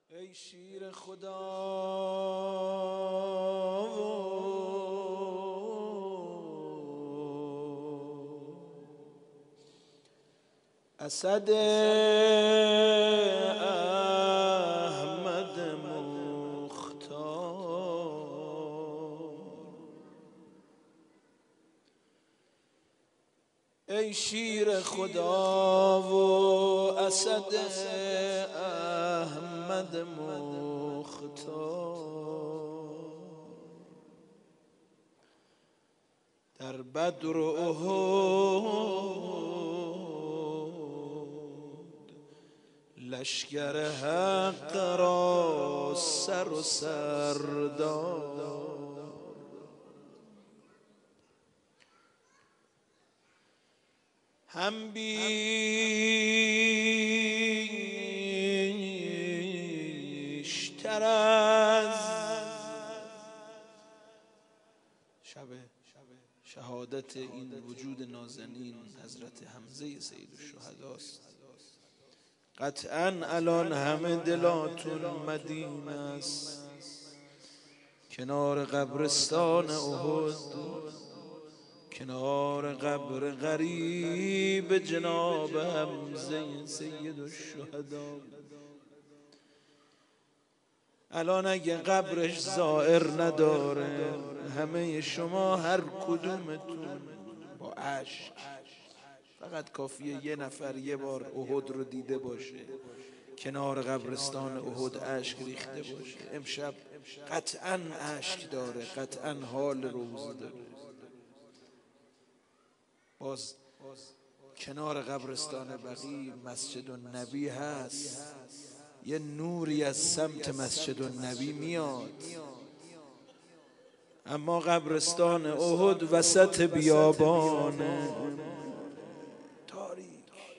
ای شیر خدا اسد احمد مختار، ای شیر خدا و اسد احمد مختار، در بدر و احد لشکر حق را سر و سردار، هم بیشتر از شب شهادت این وجود نازنین حضرت حمزه سید الشهداست. قطعاً الان همه دلاتون مدینه است، کنار قبرستان احد، کنار قبر غریب جناب حمزه سید الشهدا. الان اگه قبرش زائر نداره، همه شما هر کدومتون با عشق، فقط کافیه یه نفر یه بار احد رو دیده باشه، کنار قبرستان احد اشک ریخته باشه، امشب قطعاً اشک داره، قطعاً حال روزه داره. باز کنار قبرستان بقیع مسجد النبی هست، یه نوری از سمت مسجد النبی میاد، اما قبرستان احد وسط بیابانه، تاریک.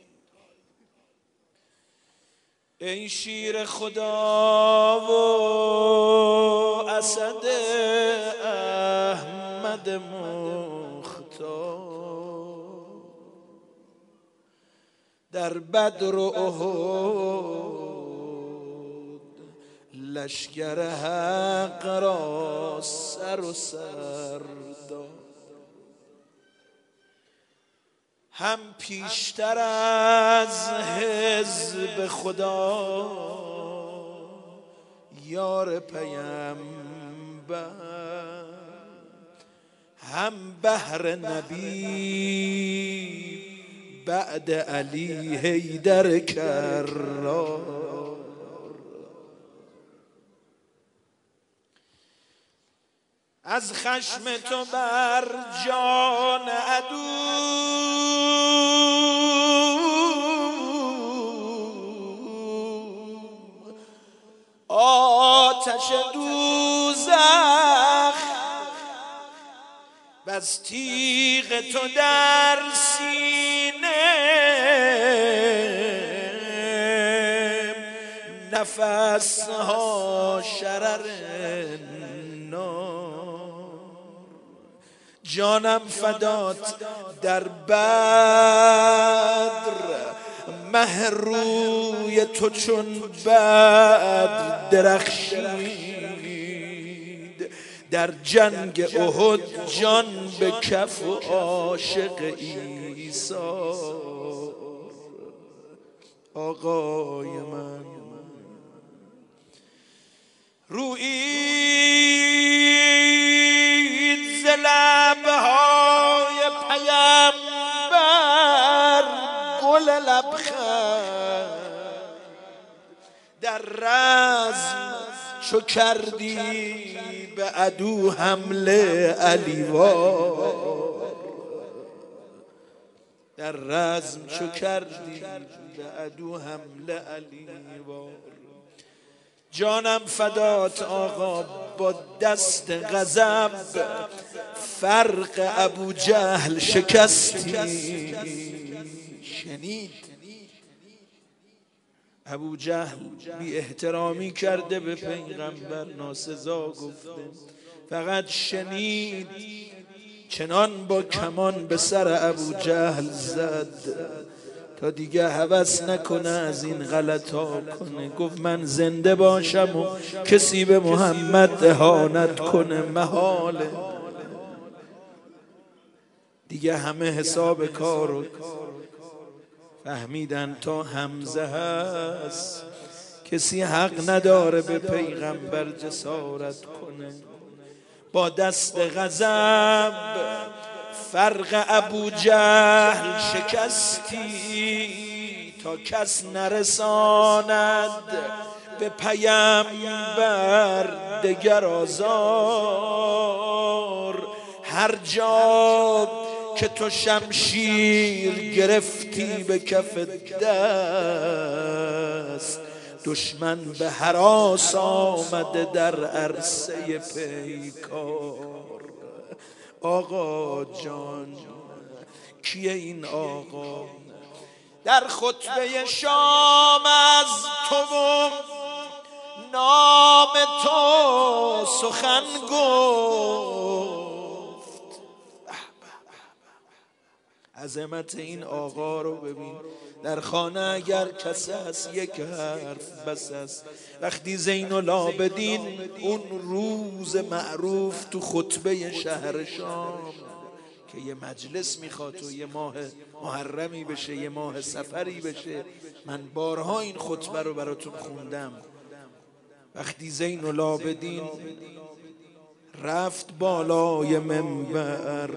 ای شیر خدا و اسد احمد مختار، در بدر و احد لشکر حق را سر و سر داد، هم پیشتر از حزب خدا یار پیامبر، هم بهر نبی بعد علی حیدر کرار، از خشم تو بر جان عدو آتش دوزخ، بس تیغ تو در سینه نفس ها شرر نار، جانم فدات در بدر، مه روی تو چون بدر درخشید، در جنگ احد جان به کف و عاشق عیسی. آقای من رویید ز لبهای پیامبر گل لبخند، در رزم چو کردی به عدو حمله علیوار، در رزم چو کردی به عدو حمله علیوار، جانم فدات آقا با دست غضب فرق ابو جهل شکستی. شنید ابو جهل بی احترامی کرده به پیغمبر، ناسزا گفته، فقط شنید چنان با کمان به سر ابو جهل زد تا دیگه هوس نکنه از این غلطا کنه. گفت من زنده باشم و کسی به محمد اهانت کنه محاله. دیگه همه حساب کارو فهمیدن تا حمزه هست کسی حق نداره به پیغمبر جسارت کنه. با دست غضب فرق ابو جهل شکستی تا کس نرساند به پیامبر دگر آزار. هر جا که تو شمشیر گرفتی به کف دست دشمن به هراس آمده در عرصه پیکار. آقا جان کیه این آقا؟ در خطبه شام از تو و نام تو سخن گفت. عظمت این آقا رو ببین. در خانه اگر کس هست یک حرف بس است. وقتی زین العابدین اون روز معروف تو خطبه شهر شام که یه مجلس میخواد و یه ماه محرمی بشه یه ماه سفری بشه، من بارها این خطبه رو براتون خوندم. وقتی زین العابدین رفت بالای منبر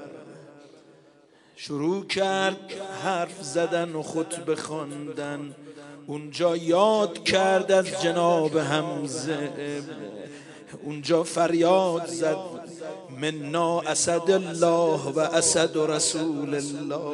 شروع کرد حرف زدن و خطبه خواندن، اونجا یاد کرد از جناب حمزه، اونجا فریاد زد منا اسد الله و اسد رسول الله.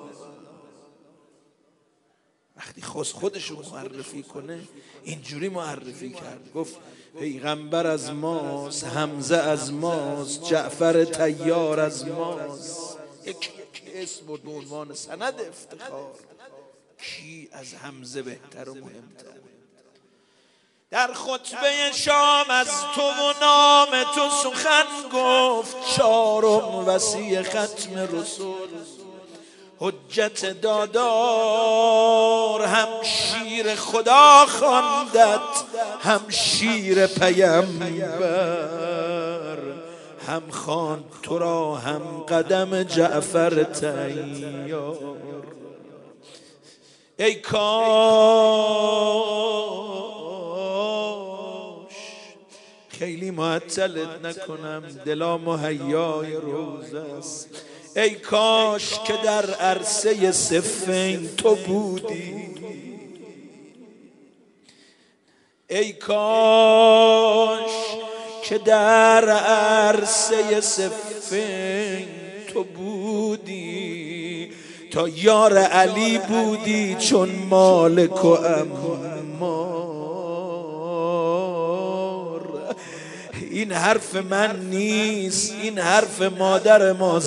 وقتی خودش رو معرفی کنه اینجوری معرفی کرد، گفت پیغمبر از ماست، حمزه از ماست، جعفر طیار از ماست. یک اسم و عنوان سند افتخار. کی از حمزه بهتر و مهمتر؟ در خطبه شام از تو و نام تو سخن گفت. چارم وصی ختم رسول حجت دادار، هم شیر خدا خواندت هم شیر پیامبر، هم خواند تو را هم قدم جعفر طیار. ای کاش خیلی معطلت نکنم، دلا مهیای روزه است. ای کاش که در عرصه صفین تو بودی، ای کاش که در عرصه صفین تو بودی، تا یار علی بودی چون مالک و عمار. این حرف من نیست، این حرف مادر ما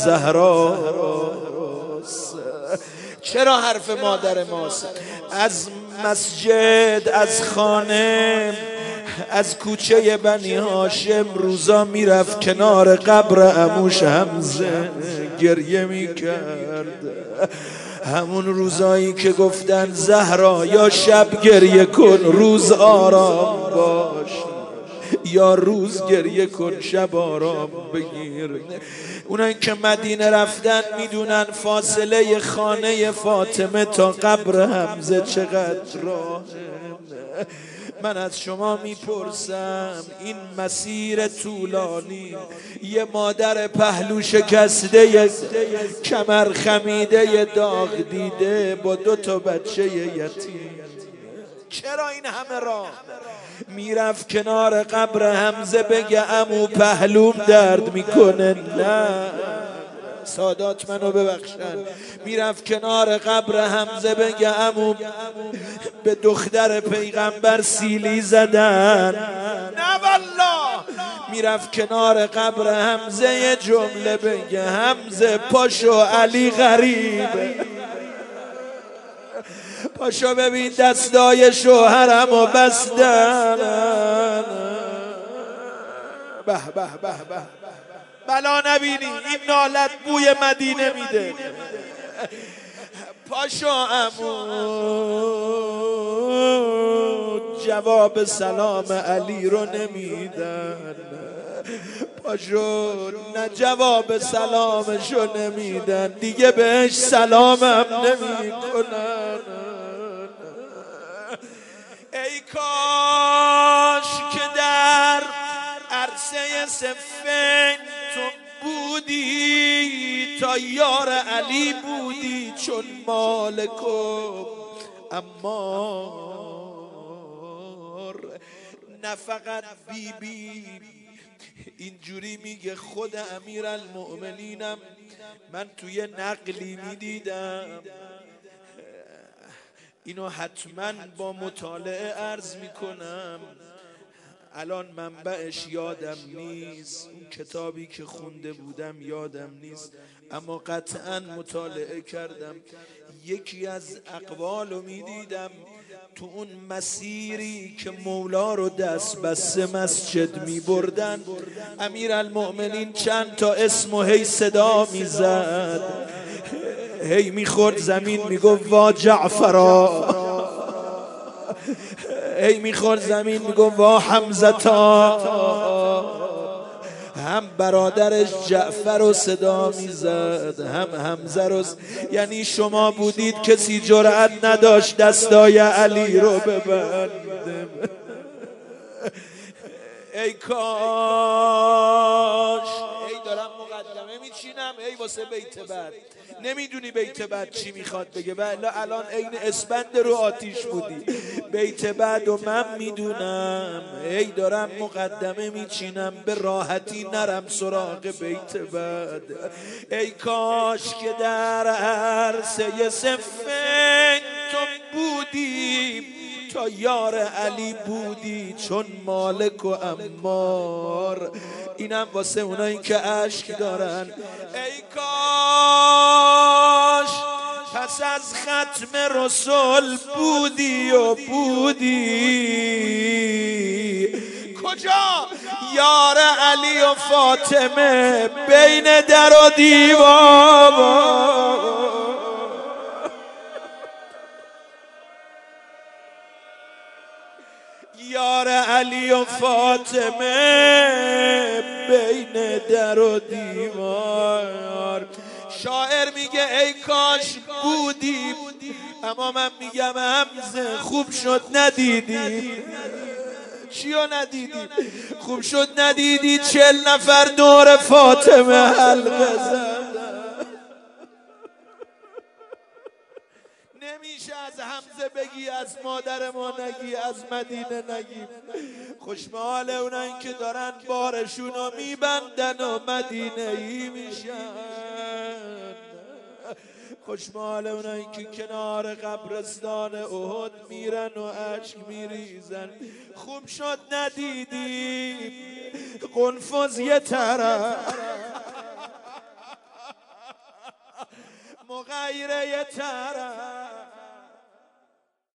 زهراست. چرا حرف مادر ماست؟ از مسجد، از خانه، از کوچه بنی هاشم روزا میرفت کنار قبر عموش حمزه گریه میکرد. همون روزایی که گفتن زهرا یا شب گریه کن روز آرام باش، یا روز گریه کن شب آرام بگیر. اونایی که مدینه رفتن میدونن فاصله خانه فاطمه تا قبر حمزه چقدر راهه. من از شما میپرسم این مسیر طولانی، یه مادر پهلو شکسته کمر خمیده داغ دیده با 2 بچه یتیم، چرا این همه راه؟ میرفت کنار قبر حمزه بگه عمو پهلوم درد میکنه؟ نه، سادات منو ببخشن. میرفت کنار قبر حمزه بگه عمو به دختر پیغمبر سیلی زدن؟ نه والله. میرفت کنار قبر حمزه یه جمله بگه حمزه پاشو علی غریبه، پاشو ببین دستای شوهرمو بستن. به به به به، بلا نبینی این نالت بوی مدینه میده. پاشو عمو جواب سلام علی رو نمیدن، پاشو نه جواب سلامشو نمیدن، دیگه بهش سلامم نمیکنن. ای کاش که در عرصه صفین تو بودی، تا یار علی بودی چون مالک و عمار. نه فقط بی اینجوری میگه، خود امیرالمؤمنینم من توی نقلی میدیدم، اینو حتما با مطالعه عرض میکنم، الان منبعش یادم نیست، اون کتابی که خونده بودم یادم نیست، اما قطعا مطالعه کردم. یکی از اقوالو میدیدم تو اون مسیری که مولا رو دست بسته مسجد میبردن، امیرالمؤمنین چند تا اسم و هی صدا میزد، هی میخورد زمین میگفت وا جعفرا، هی میخورد زمین میگفت وا حمزتا، هم برادرش جعفر رو صدا میزد هم حمزه رو. یعنی شما بودید کسی جرأت نداشت دستای علی رو ببنده. ای کاش، ای دارم مقدمه میچینم، ای واسه بیت بعد نمیدونی بیت بعد چی میخواد بگه، ولی الان عین اسپند رو آتیش بودی. بیت بعد و من میدونم، ای دارم مقدمه میچینم به راحتی نرم سراغ بیت بعد. ای کاش که در عرصه صفین تو بودی، تا یار علی بودی چون مالک و عمار. اینم واسه اونایی که عشق دارن. ای کاش پس از ختم رسول بودی و بودی، کجا یار علی و فاطمه بین در و دیوار، یار علی و فاطمه بین در و دیوار. شاعر میگه ای کاش بودی، اما من میگم حمزه خوب شد ندیدی. چیو ندیدی؟ خوب شد ندیدی 40 نفر دور فاطمه حلقه زدن. نمیشه از حمزه بگی از مادر ما نگی، از مدینه نگی. خوشمال اونایی که دارن بارشونو میبندن و مدینه ای میشن، خوشمال اونایی که کنار قبرستان احد میرن و اشک میریزن. خوب شد ندیدی قنفذ یه طرف، مغیره یه طرف،